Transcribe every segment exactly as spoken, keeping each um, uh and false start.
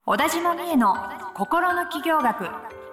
小田島美恵の心の起業学。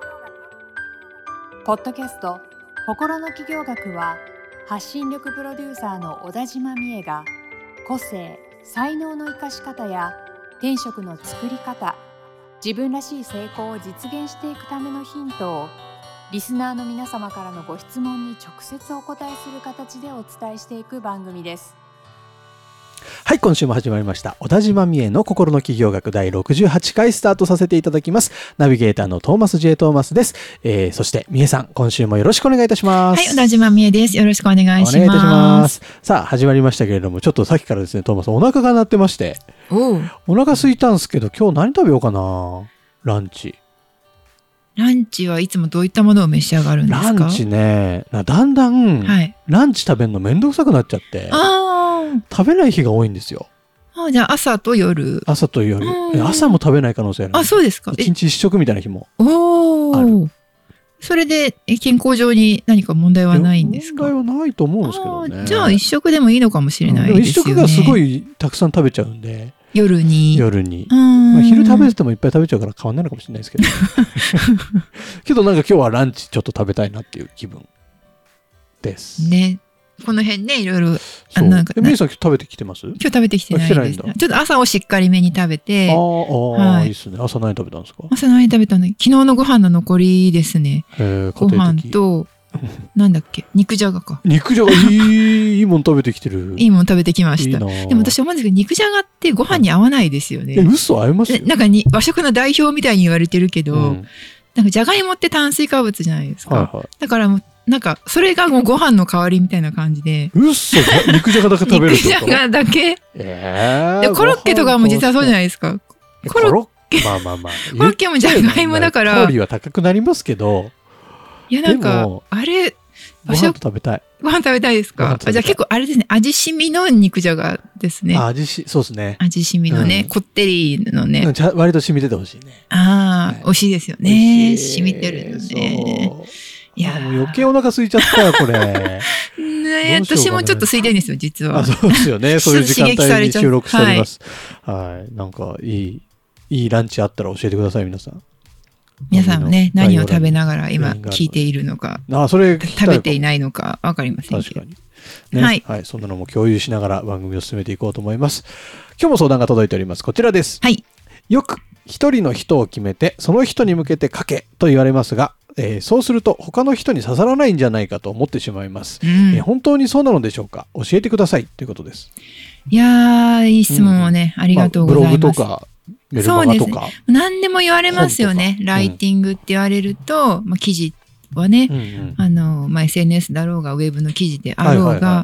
ポッドキャスト心の起業学は、発信力プロデューサーの小田島美恵が個性、才能の生かし方や転職の作り方、自分らしい成功を実現していくためのヒントをリスナーの皆様からのご質問に直接お答えする形でお伝えしていく番組です。 はい、今週も始まりました小田島美恵の心の起業学だいろくじゅうはちかいスタートさせていただきます。ナビゲーターのトーマス J トーマスです。えー、そして美恵さん、今週もよろしくお願いいたします。 はい、小田島美恵です。よろしくお願いします。お願いいたします。 さあ、始まりましたけれども、ちょっとさっきからですね、トーマスお腹が鳴ってまして、 おうお腹空いたんですけど、今日何食べようかな。ランチランチはいつもどういったものを召し上がるんですか？ ランチね、だんだん、はい、ランチ食べるのめんどくさくなっちゃって、あ食べない日が多いんですよ。 あ、じゃあ朝と夜。 朝と夜。朝も食べない可能性ある。 あ、そうですか。 一日一食みたいな日もおある。 それで健康上に何か問題はないんですか？ 問題はないと思うんですけどね。 じゃあ一食でもいいのかもしれないですよね。 一食がすごいたくさん食べちゃうんで。 夜に。 夜に。まあ、昼食べててもいっぱい食べちゃうから変わんないのかもしれないですけど。けどなんか今日はランチちょっと食べたいなっていう気分です。 ね。この辺ね、いろいろ。 そう。なんか、メイさん今日食べてきてます？ 今日食べてきてないです。ちょっと朝をしっかりめに食べて。 ああ、はい、いいですね。朝何食べたんですか？ 朝何食べたの？昨日のご飯の残りですね。ご飯と、なんだっけ、肉じゃがか。 肉じゃが、いい、いいもん食べてきてる。 いいもん食べてきました。いいでも私思うんですけど、肉じゃがってご飯に合わないですよね。 え、嘘合いますよ。 なんかに和食の代表みたいに言われてるけど、うん、なんかじゃがいもって炭水化物じゃないですか。はいはい、だからもう、なんか、それがもうご飯の代わりみたいな感じで。 うっそ、肉じゃがだけ食べるってこと？ 肉じゃがだけ。 えー、 でコロッケとかも実はそうじゃないですか。 コロッケ。まあまあまあ。 コロッケもじゃがいもだから。 カロリーは高くなりますけど。 いや、なんか、あれ、 ご飯食べたい。 ご飯食べたいですか？あ、じゃあ結構あれですね。味しみの肉じゃがですね。 あ、味し、そうですね。 味しみのね、うん、こってりのね。 うん、割と染みててほしいね。 ああ、はい、美味しいですよね。染みてるのね。 いやもう余計お腹空いちゃったよ、これ。 ね私もちょっと空いてるんですよ、実は。 あ、そうですよね。そういう時間帯に収録しております。はい、はい。なんか、いい、いいランチあったら教えてください、皆さん。 皆さんもね、何を食べながら今聞いているのか、 あ、それ食べていないのか分かりませんけど。 確かに。ね、はい、はい。そんなのも共有しながら番組を進めていこうと思います。今日も相談が届いております。こちらです。 はい。 よく一人の人を決めて、その人に向けて書けと言われますが、えー、そうすると他の人に刺さらないんじゃないかと思ってしまいます。うん、えー、本当にそうなのでしょうか？教えてくださいということです。 いやー、いい質問をね、うん、ありがとうございます。 まあ、ブログとか。メルマガとか。そうですね。何でも言われますよね。ライティングって言われると、うん、まあ、記事はね、うんうん、あの、まあ、エスエヌエス だろうが、ウェブの記事であろうが、はいはいはい、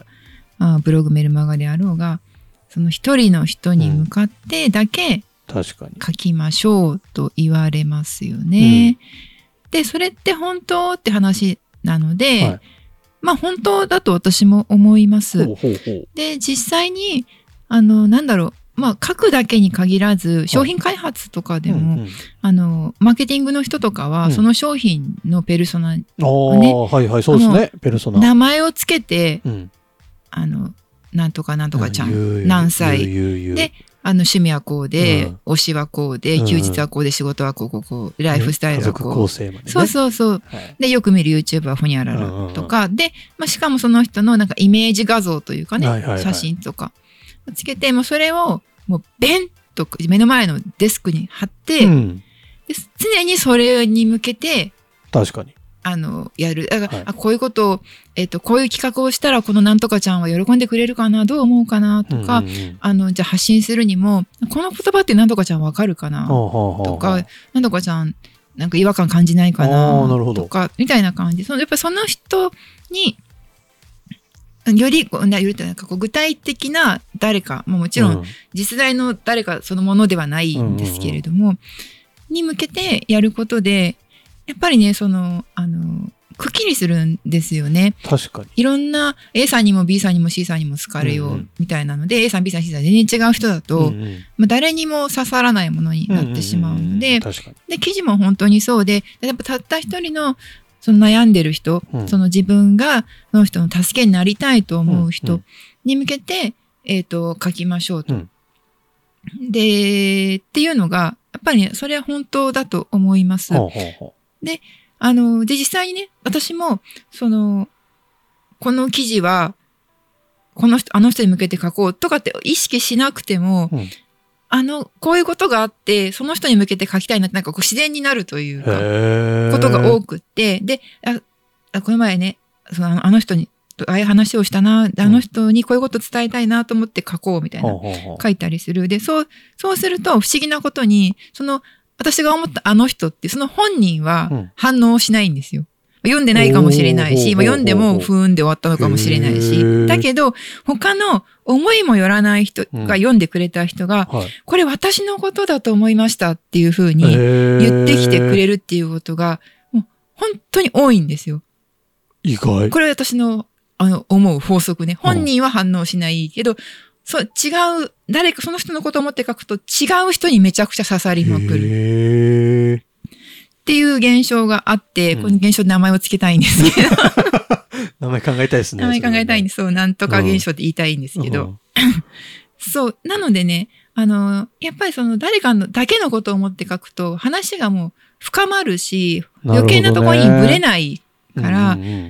あブログメルマガであろうが、その一人の人に向かってだけ書きましょうと言われますよね。うん、で、それって本当って話なので、はい、まあ本当だと私も思います。ほうほうほう。で、実際に、あの、なんだろう、まあ、書くだけに限らず、商品開発とかでも、はいうんうん、あの、マーケティングの人とかは、うん、その商品のペルソナをね、 はいはい、そうですね、ペルソナ。 名前をつけて、うん、あの、なんとかなんとかちゃん、うん、何歳、で、あの、趣味はこうで、うん、推しはこうで、休日はこうで、仕事はこうこうこう、ライフスタイルはこう。 家族構成までね。 そうそうそう。はい、で、よく見る YouTuber はほにゃららとか、うんうん、で、まあ、しかもその人のなんかイメージ画像というかね、はいはいはい、写真とかつけて、もうそれを、もうベンと目の前のデスクに貼って、うん、で常にそれに向けて確かにあのやる。だから、はい、あこういうことを、えーと、こういう企画をしたらこのなんとかちゃんは喜んでくれるかな、どう思うかなとか、うんうんうん、あのじゃあ発信するにもこの言葉ってなんとかちゃんわかるかなとか、なんとかちゃんなんか違和感感じないかなとかみたいな感じ。そのやっぱりその人によりこうよりなんかこう具体的な誰か、ももちろん実在の誰かそのものではないんですけれども、うんうんうん、に向けてやることでやっぱりね、そのあのくっきりするんですよね。 確かに。 いろんな A さんにも B さんにも C さんにも好かれようみたいなので、うんうん、A さん B さん C さん全然違う人だと、うんうんまあ、誰にも刺さらないものになってしまうので、で記事も本当にそうで、やっぱたった一人のその悩んでる人、うん、その自分がその人の助けになりたいと思う人に向けて、うんうんえーと、書きましょうと。うん、でっていうのがっぱりね、それは本当だと思います。 ほうほうほで、あの、で、実際にね、私も、その、この記事は、この人、あの人に向けて書こうとかって意識しなくても、 うん、 あの、こういうことがあって、その人に向けて書きたいなって、なんかこう自然になるというか、ことが多くって、で、あ、この前ね、そのあの人に、ああいう話をしたな、あの人にこういうこと伝えたいなと思って書こうみたいな、 ほうほうほう書いたりする。で、そう、そうすると不思議なことに、その、私が思ったあの人って、その本人は反応しないんですよ。読んでないかもしれないし、まあ、読んでもふーんで終わったのかもしれないし、だけど、他の思いもよらない人が読んでくれた人が、うんはい、これ私のことだと思いましたっていうふうに言ってきてくれるっていうことが、もう本当に多いんですよ。 意外。 これ私の、あの、思う法則ね。本人は反応しないけど、うん、そう、違う、誰かその人のことを思って書くと違う人にめちゃくちゃ刺さりまくる。 へーっていう現象があって、うん、この現象で名前をつけたいんですけど。 名前考えたいですね。 名前考えたいんです。そう、なんとか現象って言いたいんですけど。うん、そう、なのでね、あの、やっぱりその誰かのだけのことを思って書くと、話がもう深まるし、余計なところにぶれないから、うんうんうん、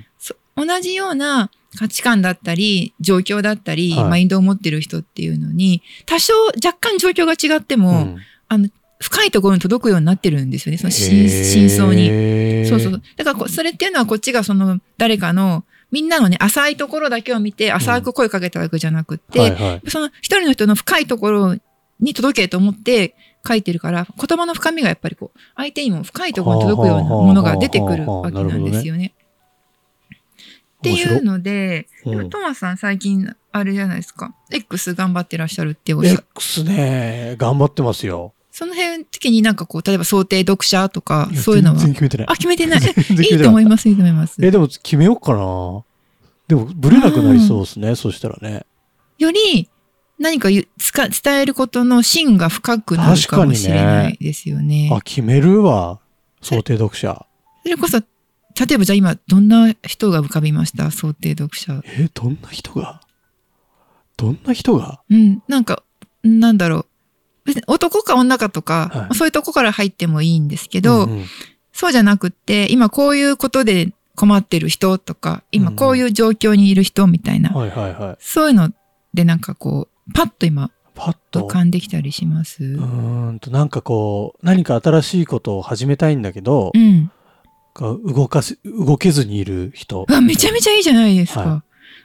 同じような価値観だったり、状況だったり、はい、マインドを持ってる人っていうのに、多少若干状況が違っても、うん、あの、深いところに届くようになってるんですよね。その真相に。そうそう。だからそれっていうのはこっちがその誰かのみんなのね浅いところだけを見て浅く声かけたわけじゃなくって、うんはいはい、その一人の人の深いところに届けと思って書いてるから言葉の深みがやっぱりこう相手にも深いところに届くようなものが出てくるわけなんですよね。っていうので、うん、トマスさん最近あれじゃないですか。X 頑張ってらっしゃるっておっしゃる。 X ね、頑張ってますよ。 その辺的になんかこう、例えば想定読者とか、そういうのは。 全然決めてない。 あ、決めてない。いいと思います、いいと思います。 え、でも決めようかな。でも、ぶれなくなりそうですね、そしたらね。 より、何か伝えることの芯が深くなるかもしれないですよね。 あ、決めるわ。想定読者。 それこそ、例えばじゃあ今、どんな人が浮かびました想定読者。 え、どんな人がどんな人がうん、なんか、なんだろう。別に男か女かとか、はい、そういうとこから入ってもいいんですけど、うんうん、そうじゃなくって、今こういうことで困ってる人とか、今こういう状況にいる人みたいな、 うんうんはいはいはい、 そういうのでなんかこう、パッと今、パッと浮かんできたりします。うーんと、なんかこう、何か新しいことを始めたいんだけど、 うん、 動かす、動けずにいる人。 あ、めちゃめちゃいいじゃないですか。はい、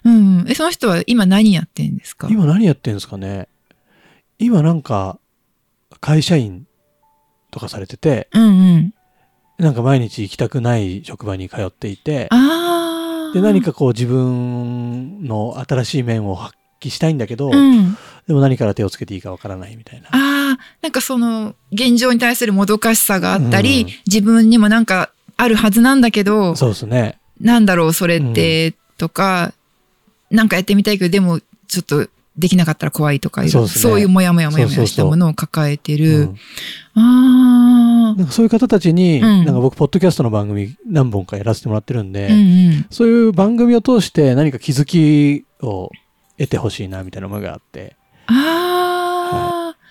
うん。え、その人は今何やってんですか？ 今何やってんですかね。今なんか、会社員とかされてて、 うんうん、 なんか毎日行きたくない職場に通っていて、 あで何かこう自分の新しい面を発揮したいんだけど、 うん、 でも何から手をつけていいかわからないみたいな。 ああ、なんかその現状に対するもどかしさがあったり、うん、自分にもなんかあるはずなんだけど、 そうですね。 なんだろうそれって、うん、とか、なんかやってみたいけどでもちょっとできなかったら怖いとかいう、そうですね、そういうもやもやもやもやしたものを抱えてる。 そうそうそう、うん、あなんかそういう方たちに、うん、なんか僕ポッドキャストの番組何本かやらせてもらってるんで、 うんうん、 そういう番組を通して何か気づきを得てほしいなみたいな思いがあって。 ああ、はい、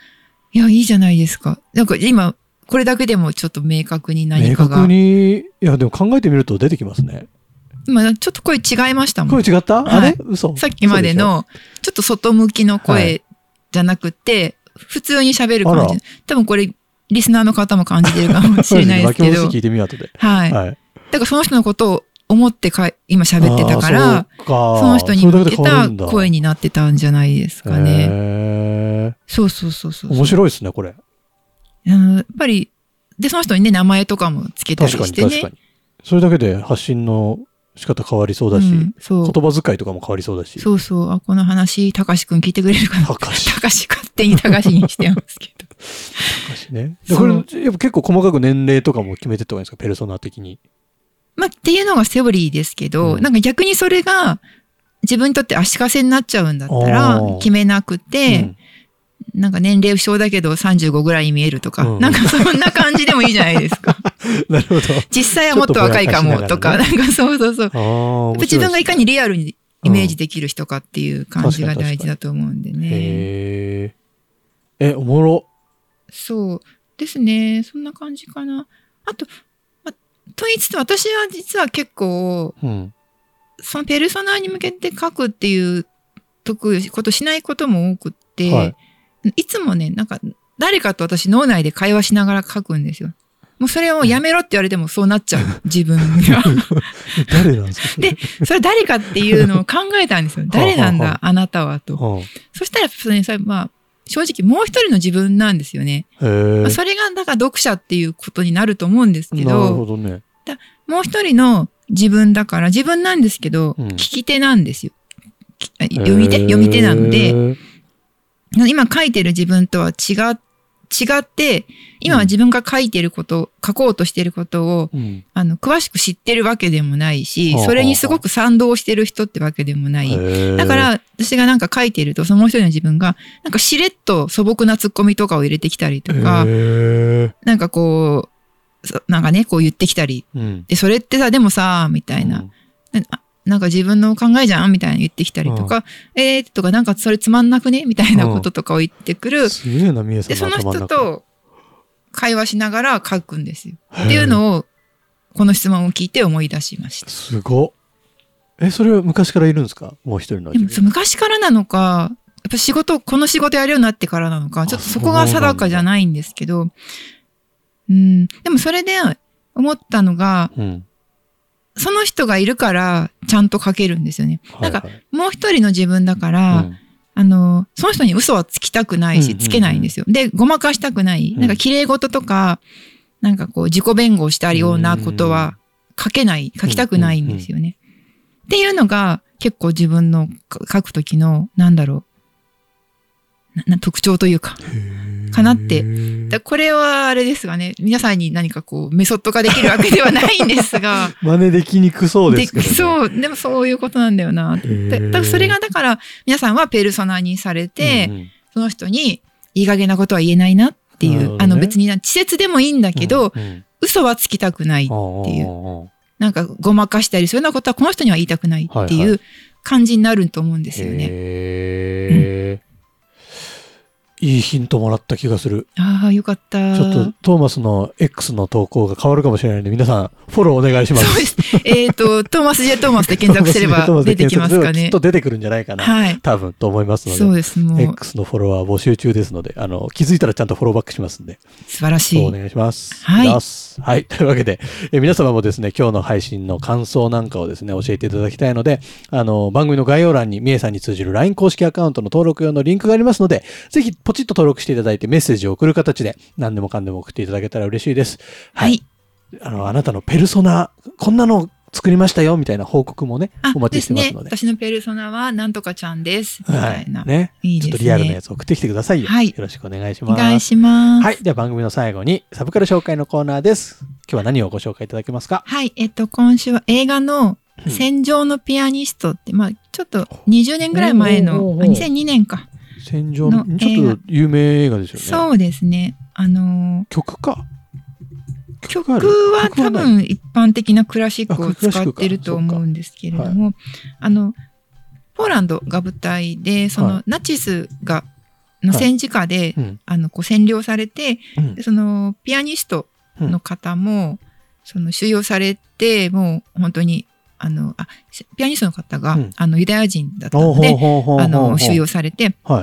いやいいじゃないですか。なんか今これだけでもちょっと明確に何かが。 明確に、いやでも考えてみると出てきますね。 今ちょっと声違いましたもん。 声違った？ はい、 あれ？嘘？ さっきまでのちょっと外向きの声じゃなくて、はい、普通に喋る感じ。多分これリスナーの方も感じてるかもしれないですけど。 聞いてみよう後で。 はい。はい、だからその人のことを思ってか今喋ってたから、 そ, かその人に向けた声になってたんじゃないですかね。 へそうそうそうそう。 面白いですねこれ。 やっぱりでその人にね名前とかもつけたりしてね。 確かに確かに。それだけで発信の仕方変わりそうだし、うん、そう言葉遣いとかも変わりそうだし。 そうそう。あ、この話、たかしくん聞いてくれるかな。 たかし。 たかし勝手にたかしにしてますけど。 たかしね。これ、やっぱ結構細かく年齢とかも決めてった方がいいんですか、ペルソナ的に。 まあ、っていうのがセオリーですけど、うん、なんか逆にそれが自分にとって足かせになっちゃうんだったら、決めなくて、うんなんか年齢不詳だけどさんじゅうごぐらいに見えるとか、うん、なんかそんな感じでもいいじゃないですか。 なるほど。 実際はもっと若いかもとか、なんかそうそうそう。自分がいかにリアルにイメージできる人かっていう感じが大事だと思うんでね。 へえ。え、おもろ。 そう。 ですね。そんな感じかな。あと、ま、と言いつつ私は実は結構、うん、そのペルソナに向けて書くっていう得意ことしないことも多くって、はい、いつもね、なんか誰かと私脳内で会話しながら書くんですよ。もうそれをやめろって言われてもそうなっちゃう。自分が。 誰なんですか？ で、それ誰かっていうのを考えたんですよ。誰なんだ、あなたはと。はあ、そしたら、それ、まあ、正直もう一人の自分なんですよね。まあ、それが、だから読者っていうことになると思うんですけど。 なるほどね。 だもう一人の自分だから、自分なんですけど、うん、聞き手なんですよ。読み手読み手なので、今書いてる自分とは違って、違って、今は自分が書いてること、うん、書こうとしてることを、うん、あの、詳しく知ってるわけでもないし、それにすごく賛同してる人ってわけでもない。だから、私がなんか書いてると、その一人の自分が、なんかしれっと素朴なツッコミとかを入れてきたりとか、なんかこう、なんかね、こう言ってきたり、うん、で、それってさ、でもさ、みたいな。うんなんか自分の考えじゃんみたいな言ってきたりとか、うん、えーとかなんかそれつまんなくねみたいなこととかを言ってくる。うん、 すげえな、みえさん。 で、その人と会話しながら書くんですよ。っていうのを、この質問を聞いて思い出しました。 すごっ。え、それは昔からいるんですか？もう一人の。 でも昔からなのか、やっぱ仕事、この仕事やるようになってからなのか、ちょっとそこが定かじゃないんですけど、うん、でもそれで思ったのが、うんその人がいるからちゃんと書けるんですよね。はいはい、なんかもう一人の自分だから、うん、あの、その人に嘘はつきたくないし、つけないんですよ。で、ごまかしたくない。なんか綺麗事とか、なんかこう自己弁護したようなことは書けない、書きたくないんですよね。っていうのが結構自分の書くときの、なんだろうな、な、特徴というか、かなって。これはあれですがね、皆さんに何かこうメソッド化できるわけではないんですが。 真似できにくそうですけどね。 そう、でもそういうことなんだよな。だだそれがだから皆さんはペルソナにされて、うんうん、その人にいい加減なことは言えないなっていう、ね、あの別に稚拙でもいいんだけど、うんうん、嘘はつきたくないっていう。なんかごまかしたり、そういうようなことはこの人には言いたくないっていう感じになると思うんですよね。 へー。うんいいヒントもらった気がする。 ああ、よかった。 ちょっとトーマスの X の投稿が変わるかもしれないので、皆さんフォローお願いします。 そうです。えっと、トーマス J トーマスで検索すれば出てきますかね。 きっと出てくるんじゃないかな。はい。多分と思いますので。 そうです。もう。 X のフォロワー募集中ですので、あの、気づいたらちゃんとフォローバックしますんで。 素晴らしい。 お願いします。 はい。 はい。というわけで、え皆様もですね、今日の配信の感想なんかをですね、教えていただきたいので、あの、番組の概要欄にみえさんに通じる ライン 公式アカウントの登録用のリンクがありますので、ぜひポチッと登録していただいてメッセージを送る形で何でもかんでも送っていただけたら嬉しいです。 はい。 はい、あの、あなたのペルソナ、こんなの作りましたよみたいな報告もね、お待ちしてますので。 ですね、私のペルソナはなんとかちゃんです。みたいな。 はい、ね。いいですね。ちょっとリアルなやつ送ってきてくださいよ。はい。よろしくお願いします。 お願いします。 はい。では番組の最後にサブカル紹介のコーナーです。今日は何をご紹介いただけますか？ はい。えっと、今週は映画の戦場のピアニストって、まあ、ちょっとにじゅうねんぐらい前の、にせんにねんか。 戦場の、ちょっと有名映画ですよね。 そうですね。あのー、 曲か。 曲は多分一般的なクラシックを使ってると思うんですけれども、はい、あの、ポーランドが舞台で、その、はい、ナチスが、の戦時下で、はいうん、あの、こう占領されて、うん、その、ピアニストの方も、うん、その、収容されて、もう本当に、あの、あ、ピアニストの方が、うん、あの、ユダヤ人だったので、あの、収容されて、はい、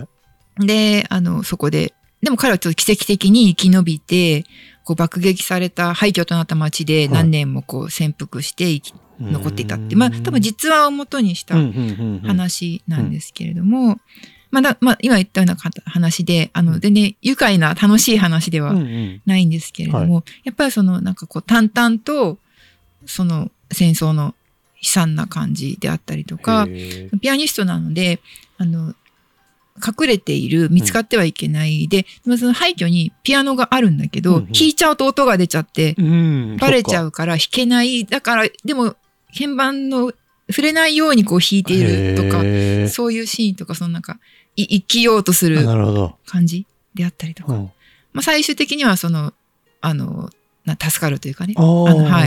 で、あの、そこで、でも彼はちょっと奇跡的に生き延びて、こう爆撃された廃墟となった町で何年もこう潜伏して生き、はい、残っていたって、まあ多分実話を元にした話なんですけれども、まあだ、まあ今言ったような話で、あの、全然愉快な楽しい話ではないんですけれども、うんうんはい、やっぱりそのなんかこう淡々と、その戦争の悲惨な感じであったりとか、ピアニストなので、あの、隠れている、見つかってはいけない。うん、で、その廃墟にピアノがあるんだけど、うんうん、弾いちゃうと音が出ちゃって、うん、バレちゃうから弾けない。だから、でも、鍵盤の触れないようにこう弾いているとか、そういうシーンとか、そのなんか、い生きようとする感じであったりとか。うん、まあ最終的にはその、あの、な助かるというかね。あのはい。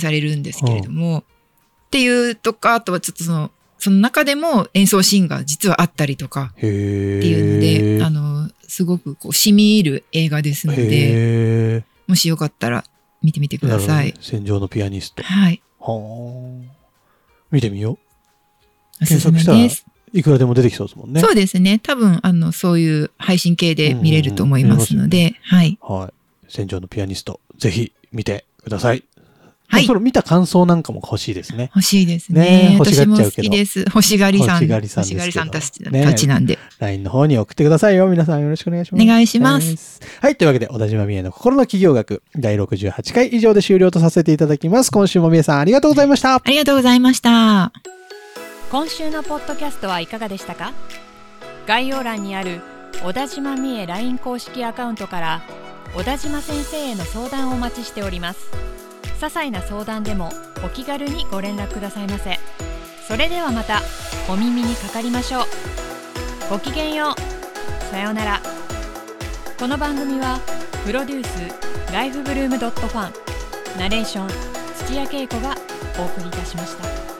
よかった。 さあ発見されるんですけれども、っていうとか、あとはちょっとその、 その中でも演奏シーンが実はあったりとかっていうので、あのすごくこう染み入る映画ですので、もしよかったら見てみてください。 戦場のピアニスト。 はい。 はあ。見てみよう。 検索したらいくらでも出てきそうですもんね。 そうですね。多分あのそういう配信系で見れると思いますので、はい。 はい。戦場のピアニスト、ぜひ見てください。 はい。 それ見た感想なんかも欲しいですね。 欲しいですね。 ね、欲しがっちゃうけど。 私も好きです。欲しがりさん。 欲しがりさん。 欲しがりさんたちなんで。 ライン の方に送ってくださいよ。皆さんよろしくお願いします。 お願いします。 はい。というわけで、小田島美恵の心の企業学だいろくじゅうはちかい以上で終了とさせていただきます。今週も美恵さんありがとうございました。 ありがとうございました。 今週のポッドキャストはいかがでしたか？概要欄にある小田島美恵 ライン 公式アカウントから小田島先生への相談をお待ちしております。些細な相談でもお気軽にご連絡くださいませ。それではまたお耳にかかりましょう。ごきげんよう。さようなら。この番組はプロデュースライフブルームドットファン、ナレーション土屋恵子がお送りいたしました。